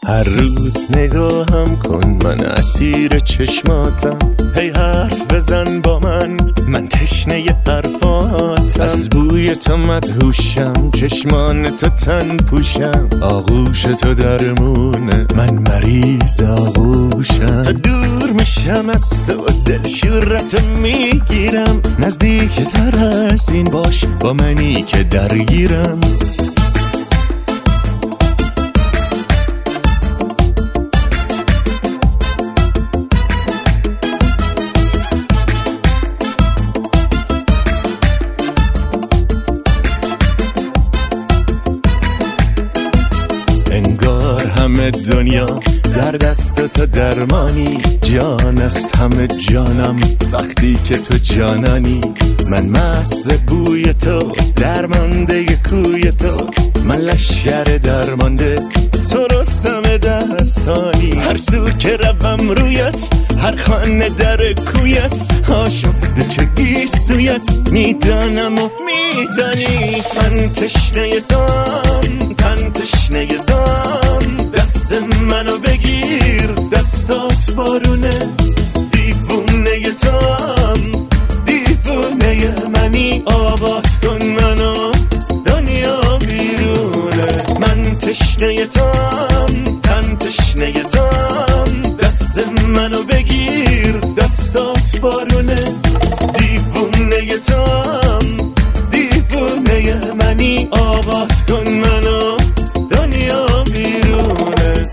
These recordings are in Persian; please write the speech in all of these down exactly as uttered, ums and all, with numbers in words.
هر روز نگاهم کن، من اسیر چشماتم. هی حرف بزن با من، من تشنه حرفاتم. از بوی تو مدهوشم، چشمان تو تن پوشم. آغوش تو درمونه، من مریض آغوشم. تا دور میشم از تو، دل شورت میگیرم. نزدیک تر از این باش، با منی که درگیرم. انگار همه دنیا در دست تو درمانی. جان است همه جانم وقتی که تو جانانی. من مست بوی تو، درمانده کوی تو. من لشگر درمانده، تو رستم دستانی. هر سو که روم رویت، هر خانه در کویت. آشفته چه گیسویت، میدانم و میدانی. من تشنه تام، تن تشنه تام. دست منو بگیر، دستات بارونه. دیوونه تام، دیوونه منی. آباد کن منو، دنیا بیرونه. من تشنه تام، تن تشنه تام. دست منو بگیر، دستات بارونه. دیوونه تام، دیوونه منی. آباد کن منو، دنیا بیرونه.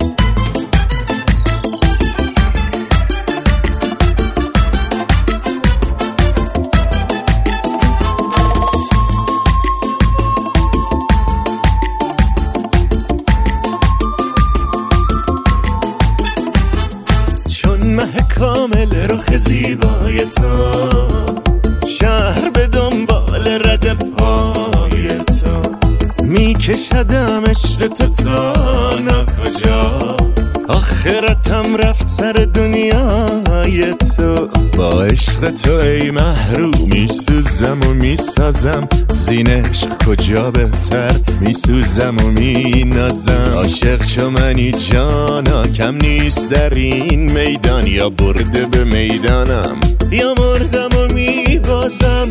چون مه کامل رخ زیبای تو، شهر به دنبال رد پای تو. میکشدم عشق تو تا ناکجا. آخرتم رفت سر دنیای تو. با عشق تو ای محروم میسوزم و میسازم. زین عشق کجا بهتر، میسوزم و مینازم. عاشق چو منی جانا، کم نیست در این میدان. یا برده به میدانم، یا مردم و میبازم.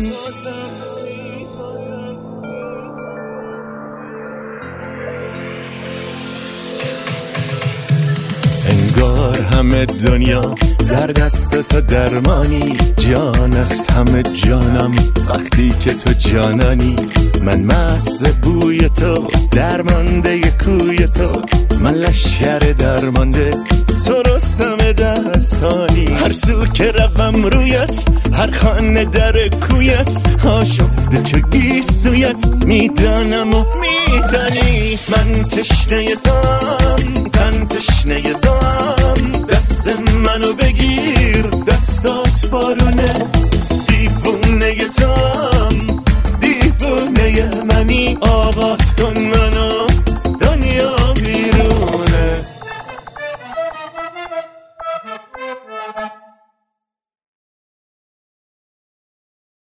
انگار همه دنیا در دست تو درمانی. جان است همه جانم وقتی که تو جانانی. من مست بوی تو، درمانده کوی تو. من لشگر درمانده، تو رستم دستانی. هر سو که روم رویت، هر خانه در کویت. آشفته چه گیسویت، میدانم و میدانی. من تشنه تام، تن تشنه تام. دست منو بگیر، دستات بارونه.